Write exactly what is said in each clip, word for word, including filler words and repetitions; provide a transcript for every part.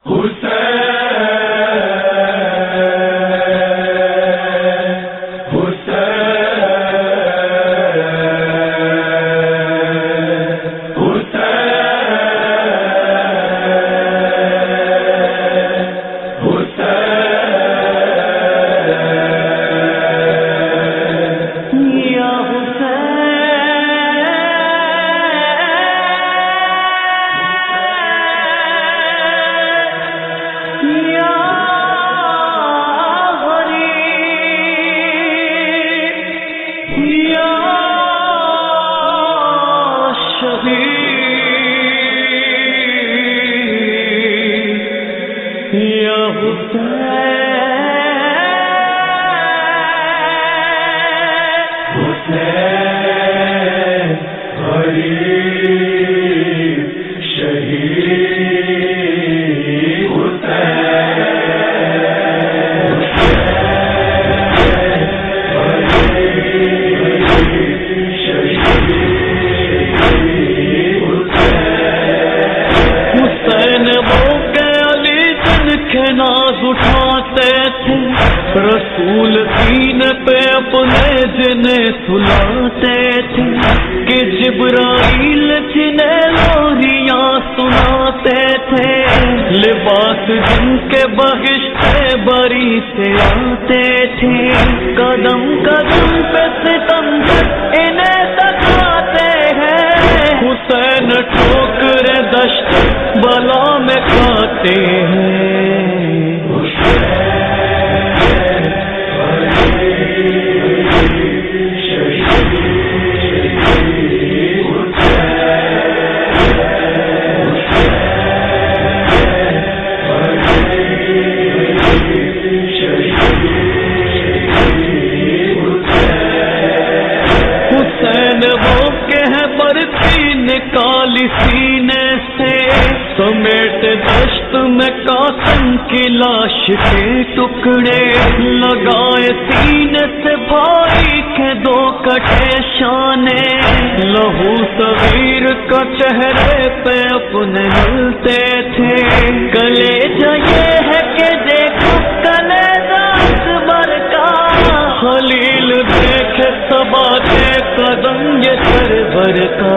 رسول دین پہ اپنے جنہیں سلاتے تھے کہ جبرائیل جنہیں لوریاں سناتے تھے، لباس جن کے بہشتے بری سے آتے تھے، قدم قدم پہ ستم انہیں تکاتے ہیں، حسین ٹھوکر دشت بلا میں کھاتے ہیں۔ نکالی سینے سے سمیٹ دشت میں قاسم کی لاش کے ٹکڑے، لگائے سینے سے بھائی کے دو کٹے شانے، لہو صغیر کا چہرے پہ اپنے ملتے تھے، کلیجہ یہ ہے کہ دیکھو کلیجہ اکبر کا، خلیل دیکھے ثبات قدم یہ سرور کا۔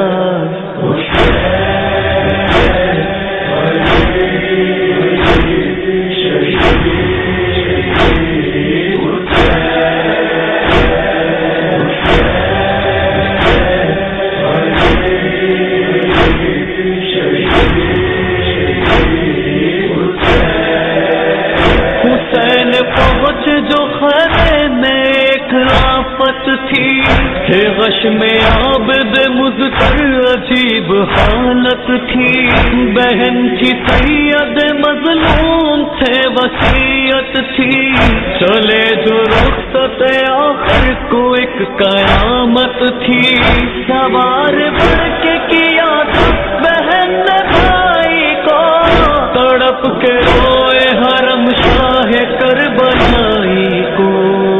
حسین پہنچ جو خیمے میں ایک آفت تھی، ہے غش میں عابد مذکر عجیب حالت تھی، بہن کی سید مظلوم تھے وصیت تھی، چلے جو رخصت آخر کو ایک قیامت تھی، سوار بڑھ کے کیا تھا بہن نے بھائی کو، تڑپ کے روئے حرم شاہ کربلائی کو۔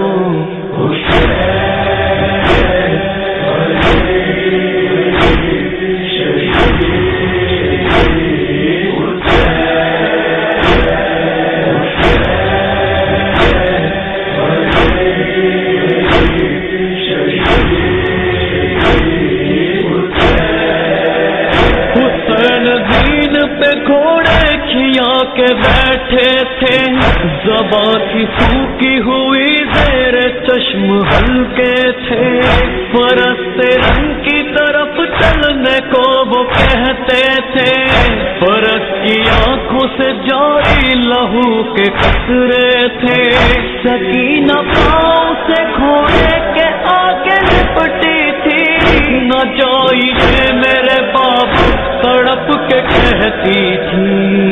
پہ گھوڑے کھیا کے بیٹھے تھے، زباں کی سوکھی ہوئی زیر چشم ہلکے تھے، فرس سے رنگ کی طرف چلنے کو وہ کہتے تھے، فرس کی آنکھوں سے جاری لہو کے قطرے تھے، سکینہ پاؤں سے گھوڑے کے آگے لپٹی تھی، نہ جائیے میرے باپ تڑپ کے کہتی تھی۔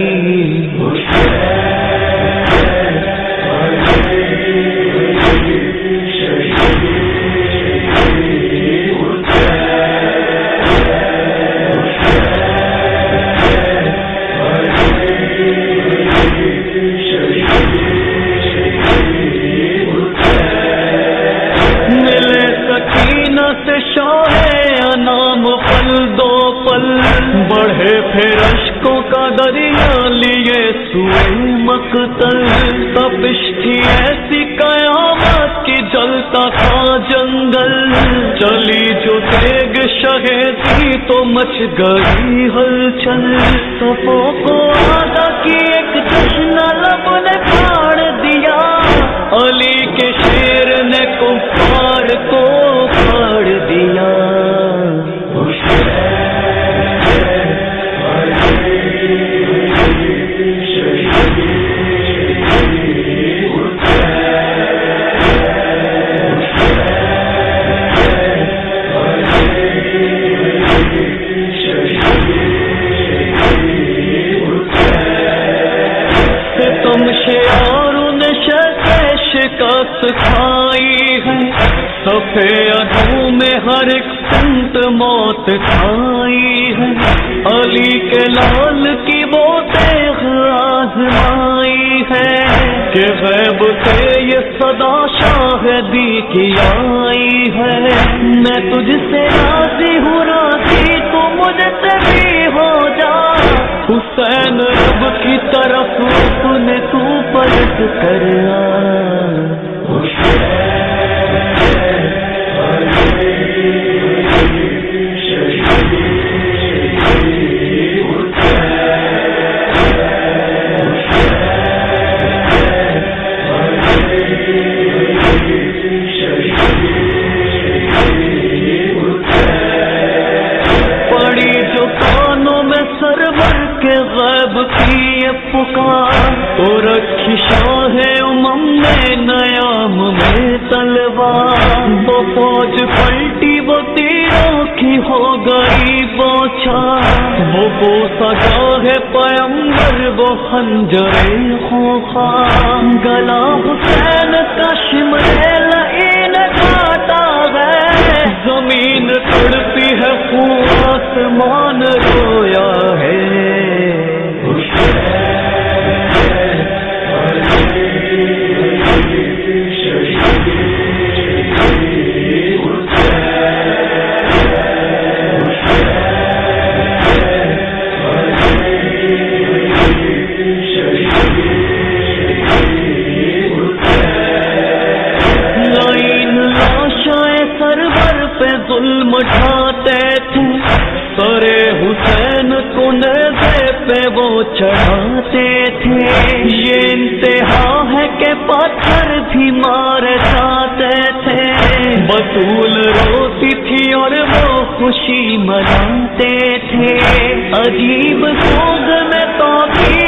ملے سکینہ سے شاہ انام پل دو پل، بڑھے پھر اشکوں کا دریا سوئے مقتل تپش تھی ایسی قیامت کی جلتا تھا جنگل چلی جو تیگ شہیدی تو مچ گئی ہلچل صفوں کو آگا کی ایک جشن لب نے پھاڑ دیا علی کے شیر نے کفار کو پھاڑ دیا تم شعاروں نے شکست کھائی ہے صفے ادھوں میں ہر ایک سمت موت کھائی ہے علی کے لال کی وہ تیغ آزمائی ہے کہ غیب سے یہ صدا شاہدی کی آئی ہے میں تجھ سے راضی ہوں راضی تو مجھ سے بھی ہو جا حسین رب کی طرف اپنے تو پلٹ کر پڑی جو کانوں میں سرور کے غیب کی یہ پکار تو رکھی شاہ امم نے نیام میں تلوار وہ فوج پلٹی وہ تیروں کی ہو گئی بوچھار وہ بوسا گاہ پیمبر وہ خنجر خوخار گلا حسین کا شمر لعین کاٹا ہے زمین تڑپی ہے خون آسمان رویا ہے ظلم اٹھاتے تھے سرے حسین کو نیزے پہ وہ چڑھاتے تھے یہ انتہا ہے کہ پتھر بھی مار جاتے تھے بطول روتی تھی اور وہ خوشی مناتے تھے عجیب سوگ میں تو